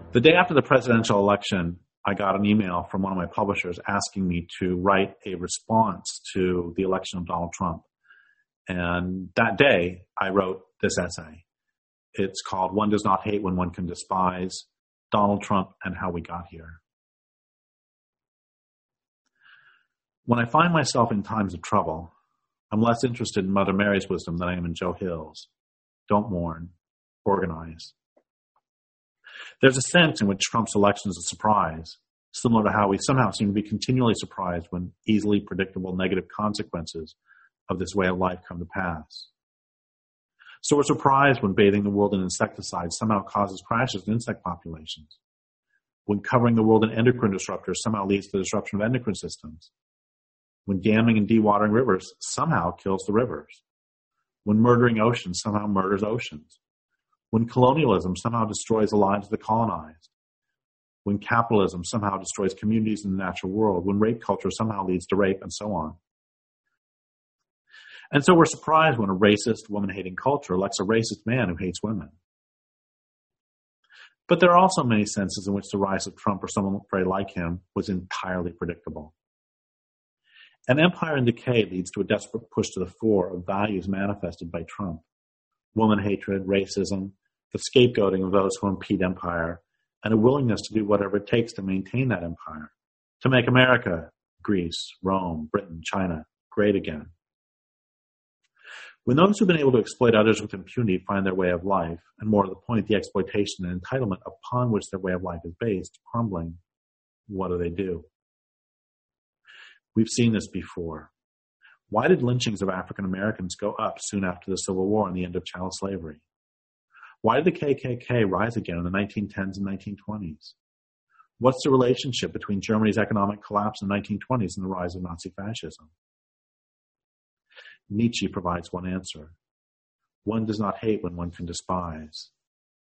The day after the presidential election, I got an email from one of my publishers asking me to write a response to the election of Donald Trump. And that day, I wrote this essay. It's called One Does Not Hate When One Can Despise, Donald Trump and How We Got Here. When I find myself in times of trouble, I'm less interested in Mother Mary's wisdom than I am in Joe Hill's. Don't mourn, organize. There's a sense in which Trump's election is a surprise, similar to how we somehow seem to be continually surprised when easily predictable negative consequences of this way of life come to pass. So we're surprised when bathing the world in insecticides somehow causes crashes in insect populations, when covering the world in endocrine disruptors somehow leads to the disruption of endocrine systems, when damming and dewatering rivers somehow kills the rivers, when murdering oceans somehow murders oceans, when colonialism somehow destroys the lives of the colonized, when capitalism somehow destroys communities in the natural world, when rape culture somehow leads to rape, and so on. And so we're surprised when a racist, woman-hating culture elects a racist man who hates women. But there are also many senses in which the rise of Trump or someone very like him was entirely predictable. An empire in decay leads to a desperate push to the fore of values manifested by Trump. Woman hatred, racism, the scapegoating of those who impede empire, and a willingness to do whatever it takes to maintain that empire, to make America, Greece, Rome, Britain, China, great again. When those who've been able to exploit others with impunity find their way of life, and more to the point, the exploitation and entitlement upon which their way of life is based, crumbling, what do? We've seen this before. Why did lynchings of African Americans go up soon after the Civil War and the end of chattel slavery? Why did the KKK rise again in the 1910s and 1920s? What's the relationship between Germany's economic collapse in the 1920s and the rise of Nazi fascism? Nietzsche provides one answer. One does not hate when one can despise.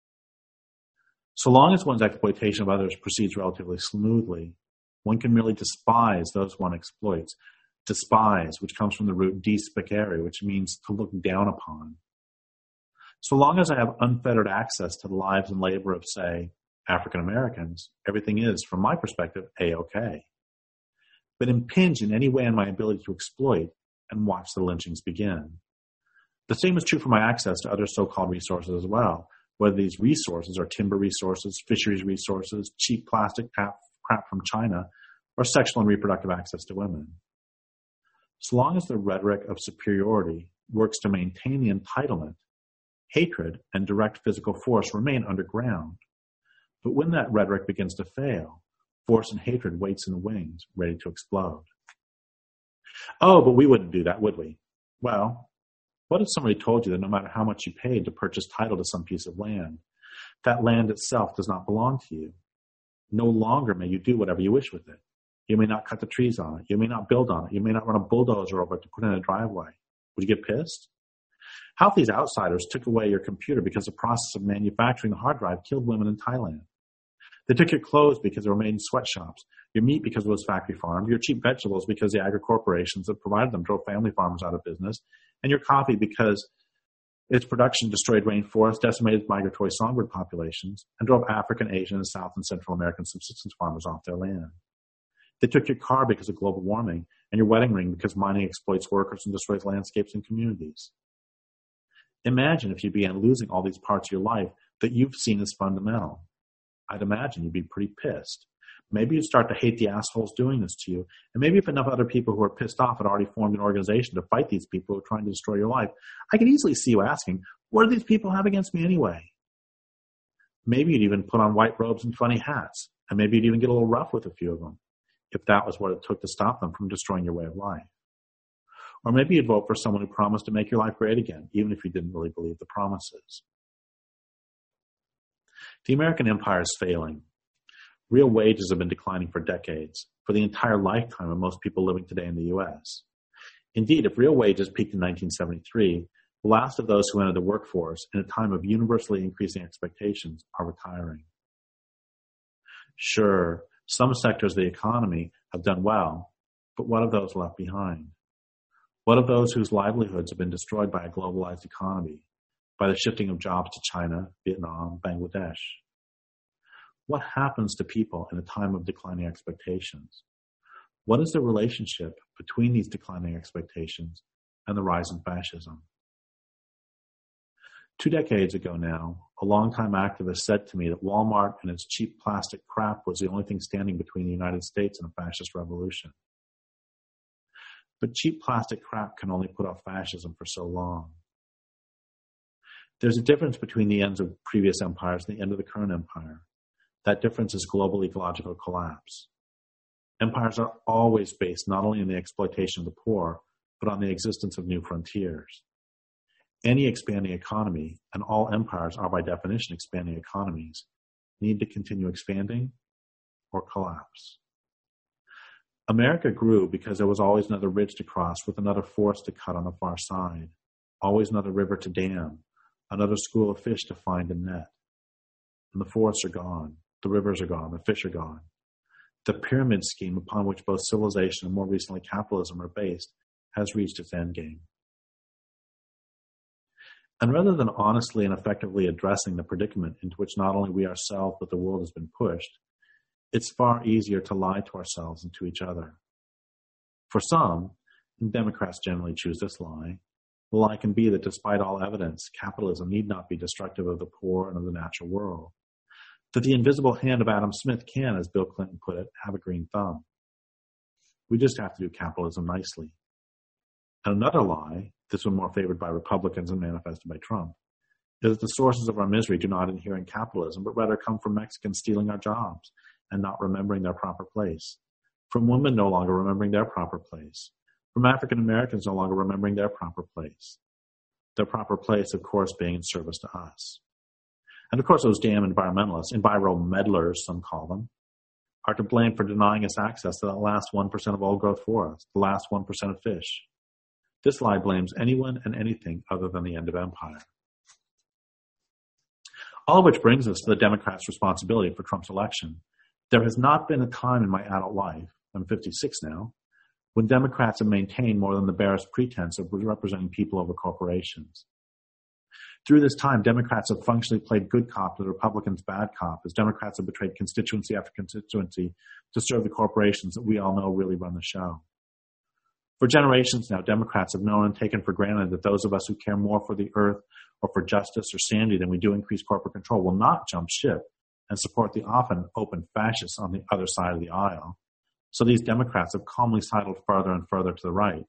So long as one's exploitation of others proceeds relatively smoothly, one can merely despise those one exploits. Despise, which comes from the root despicere, which means to look down upon. So long as I have unfettered access to the lives and labor of, say, African Americans, everything is, from my perspective, A-okay. But impinge in any way on my ability to exploit and watch the lynchings begin. The same is true for my access to other so-called resources as well, whether these resources are timber resources, fisheries resources, cheap plastic crap from China, or sexual and reproductive access to women. So long as the rhetoric of superiority works to maintain the entitlement, hatred and direct physical force remain underground. But when that rhetoric begins to fail, force and hatred waits in the wings, ready to explode. Oh, but we wouldn't do that, would we? Well, what if somebody told you that no matter how much you paid to purchase title to some piece of land, that land itself does not belong to you? No longer may you do whatever you wish with it. You may not cut the trees on it. You may not build on it. You may not run a bulldozer over it to put in a driveway. Would you get pissed? How if these outsiders took away your computer because the process of manufacturing the hard drive killed women in Thailand? They took your clothes because they were made in sweatshops, your meat because it was factory farmed, your cheap vegetables because the agri-corporations that provided them drove family farmers out of business, and your coffee because its production destroyed rainforests, decimated migratory songbird populations, and drove African, Asian, and South and Central American subsistence farmers off their land. They took your car because of global warming, and your wedding ring because mining exploits workers and destroys landscapes and communities. Imagine if you began losing all these parts of your life that you've seen as fundamental. I'd imagine you'd be pretty pissed. Maybe you'd start to hate the assholes doing this to you. And maybe if enough other people who are pissed off had already formed an organization to fight these people who are trying to destroy your life, I could easily see you asking, what do these people have against me anyway? Maybe you'd even put on white robes and funny hats. And maybe you'd even get a little rough with a few of them, if that was what it took to stop them from destroying your way of life. Or maybe you'd vote for someone who promised to make your life great again, even if you didn't really believe the promises. The American empire is failing. Real wages have been declining for decades, for the entire lifetime of most people living today in the U.S. Indeed, if real wages peaked in 1973, the last of those who entered the workforce in a time of universally increasing expectations are retiring. Sure, some sectors of the economy have done well, but what of those left behind? What of those whose livelihoods have been destroyed by a globalized economy, by the shifting of jobs to China, Vietnam, Bangladesh? What happens to people in a time of declining expectations? What is the relationship between these declining expectations and the rise in fascism? 2 decades ago now, a longtime activist said to me that Walmart and its cheap plastic crap was the only thing standing between the United States and a fascist revolution. But cheap plastic crap can only put off fascism for so long. There's a difference between the ends of previous empires and the end of the current empire. That difference is global ecological collapse. Empires are always based not only on the exploitation of the poor, but on the existence of new frontiers. Any expanding economy, and all empires are by definition expanding economies, need to continue expanding or collapse. America grew because there was always another ridge to cross with another forest to cut on the far side, always another river to dam, another school of fish to find and net. And the forests are gone, the rivers are gone, the fish are gone. The pyramid scheme upon which both civilization and more recently capitalism are based has reached its endgame. And rather than honestly and effectively addressing the predicament into which not only we ourselves but the world has been pushed, it's far easier to lie to ourselves and to each other. For some, and Democrats generally choose this lie, the lie can be that despite all evidence, capitalism need not be destructive of the poor and of the natural world. That the invisible hand of Adam Smith can, as Bill Clinton put it, have a green thumb. We just have to do capitalism nicely. And another lie, this one more favored by Republicans and manifested by Trump, is that the sources of our misery do not inhere in capitalism, but rather come from Mexicans stealing our jobs and not remembering their proper place, from women no longer remembering their proper place, from African Americans no longer remembering their proper place, of course, being in service to us. And of course, those damn environmentalists, enviromeddlers, some call them, are to blame for denying us access to that last 1% of old-growth forest, the last 1% of fish. This lie blames anyone and anything other than the end of empire. All of which brings us to the Democrats' responsibility for Trump's election. There has not been a time in my adult life, I'm 56 now, when Democrats have maintained more than the barest pretense of representing people over corporations. Through this time, Democrats have functionally played good cop to the Republicans' bad cop, as Democrats have betrayed constituency after constituency to serve the corporations that we all know really run the show. For generations now, Democrats have known and taken for granted that those of us who care more for the earth or for justice or sanity than we do increase corporate control will not jump ship and support the often open fascists on the other side of the aisle. So these Democrats have calmly sidled further and further to the right.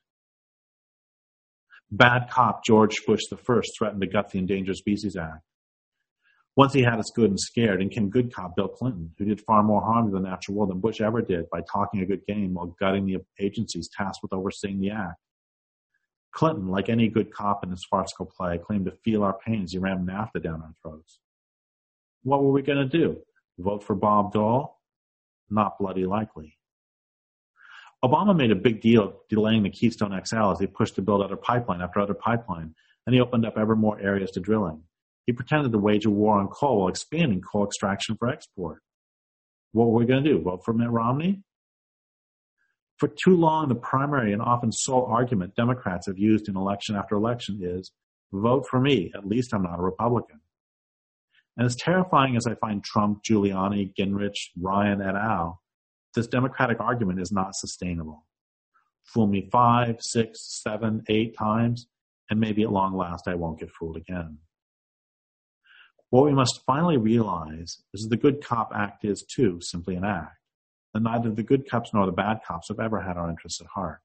Bad cop George Bush I threatened to gut the Endangered Species Act. Once he had us good and scared, in came good cop Bill Clinton, who did far more harm to the natural world than Bush ever did by talking a good game while gutting the agencies tasked with overseeing the act. Clinton, like any good cop in his farcical play, claimed to feel our pain as he rammed NAFTA down our throats. What were we going to do? Vote for Bob Dole? Not bloody likely. Obama made a big deal of delaying the Keystone XL as he pushed to build other pipeline after other pipeline, and he opened up ever more areas to drilling. He pretended to wage a war on coal while expanding coal extraction for export. What were we going to do? Vote for Mitt Romney? For too long, the primary and often sole argument Democrats have used in election after election is, vote for me, at least I'm not a Republican. And as terrifying as I find Trump, Giuliani, Gingrich, Ryan, et al., this Democratic argument is not sustainable. Fool me 5, 6, 7, 8 times, and maybe at long last I won't get fooled again. What we must finally realize is that the good cop act is, too, simply an act, and neither the good cops nor the bad cops have ever had our interests at heart.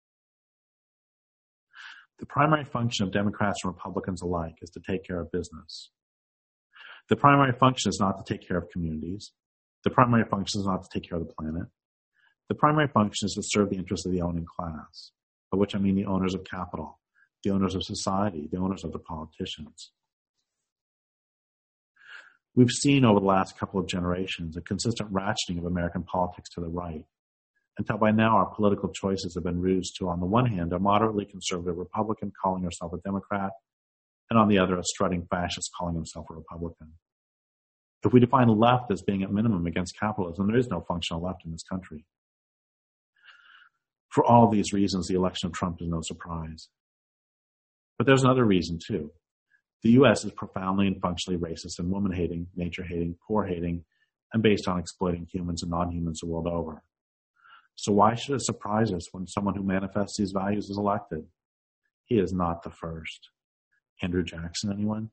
The primary function of Democrats and Republicans alike is to take care of business. The primary function is not to take care of communities. The primary function is not to take care of the planet. The primary function is to serve the interests of the owning class, by which I mean the owners of capital, the owners of society, the owners of the politicians. We've seen over the last couple of generations a consistent ratcheting of American politics to the right, until by now our political choices have been reduced to, on the one hand, a moderately conservative Republican calling herself a Democrat, and on the other, a strutting fascist calling himself a Republican. If we define left as being at minimum against capitalism, there is no functional left in this country. For all these reasons, the election of Trump is no surprise. But there's another reason, too. The U.S. is profoundly and functionally racist and woman-hating, nature-hating, poor-hating, and based on exploiting humans and non-humans the world over. So why should it surprise us when someone who manifests these values is elected? He is not the first. Andrew Jackson, anyone?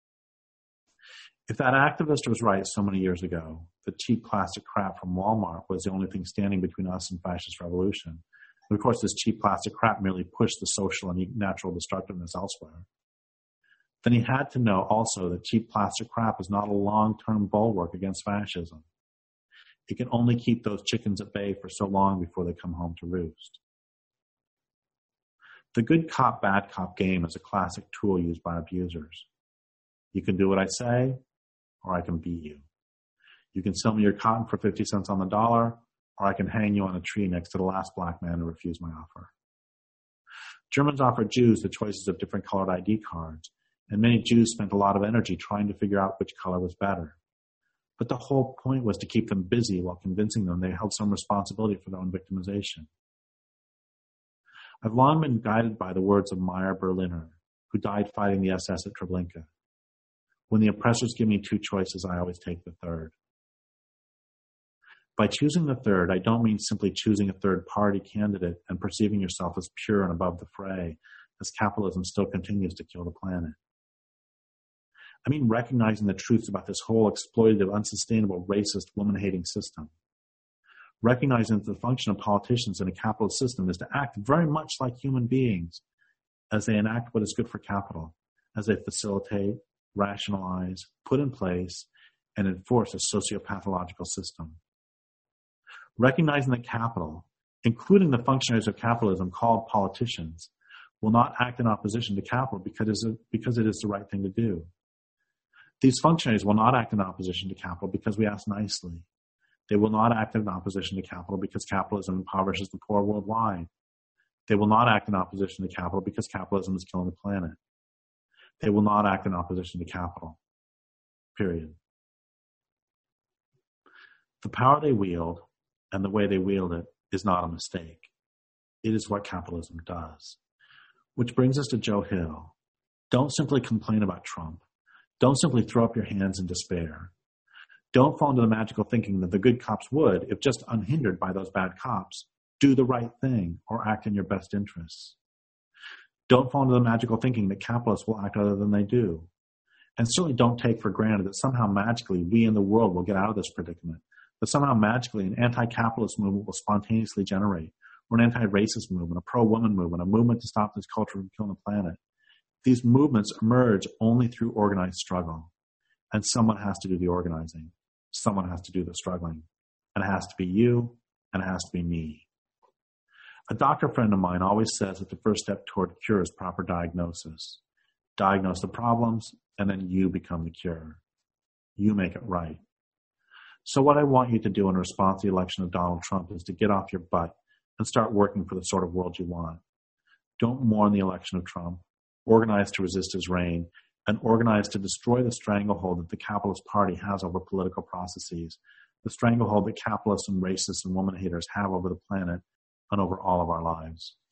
If that activist was right so many years ago, the cheap plastic crap from Walmart was the only thing standing between us and fascist revolution, and of course this cheap plastic crap merely pushed the social and natural destructiveness elsewhere, then he had to know also that cheap plastic crap is not a long-term bulwark against fascism. It can only keep those chickens at bay for so long before they come home to roost. The good cop, bad cop game is a classic tool used by abusers. You can do what I say, or I can beat you. You can sell me your cotton for 50 cents on the dollar, or I can hang you on a tree next to the last black man who refused my offer. Germans offered Jews the choices of different colored ID cards, and many Jews spent a lot of energy trying to figure out which color was better. But the whole point was to keep them busy while convincing them they held some responsibility for their own victimization. I've long been guided by the words of Meyer Berliner, who died fighting the SS at Treblinka. When the oppressors give me two choices, I always take the third. By choosing the third, I don't mean simply choosing a third-party candidate and perceiving yourself as pure and above the fray, as capitalism still continues to kill the planet. I mean recognizing the truths about this whole exploitative, unsustainable, racist, woman-hating system. Recognizing that the function of politicians in a capitalist system is to act very much like human beings as they enact what is good for capital, as they facilitate, rationalize, put in place, and enforce a sociopathological system. Recognizing that capital, including the functionaries of capitalism called politicians, will not act in opposition to capital because it is the right thing to do. These functionaries will not act in opposition to capital because we ask nicely. They will not act in opposition to capital because capitalism impoverishes the poor worldwide. They will not act in opposition to capital because capitalism is killing the planet. They will not act in opposition to capital. Period. The power they wield and the way they wield it is not a mistake. It is what capitalism does. Which brings us to Joe Hill. Don't simply complain about Trump. Don't simply throw up your hands in despair. Don't fall into the magical thinking that the good cops would, if just unhindered by those bad cops, do the right thing or act in your best interests. Don't fall into the magical thinking that capitalists will act other than they do. And certainly don't take for granted that somehow magically we in the world will get out of this predicament, that somehow magically an anti-capitalist movement will spontaneously generate, or an anti-racist movement, a pro-woman movement, a movement to stop this culture from killing the planet. These movements emerge only through organized struggle. And someone has to do the organizing. Someone has to do the struggling. And it has to be you, and it has to be me. A doctor friend of mine always says that the first step toward cure is proper diagnosis. Diagnose the problems, and then you become the cure. You make it right. So what I want you to do in response to the election of Donald Trump is to get off your butt and start working for the sort of world you want. Don't mourn the election of Trump. Organize to resist his reign, and organize to destroy the stranglehold that the Capitalist Party has over political processes, the stranglehold that capitalists and racists and woman haters have over the planet and over all of our lives.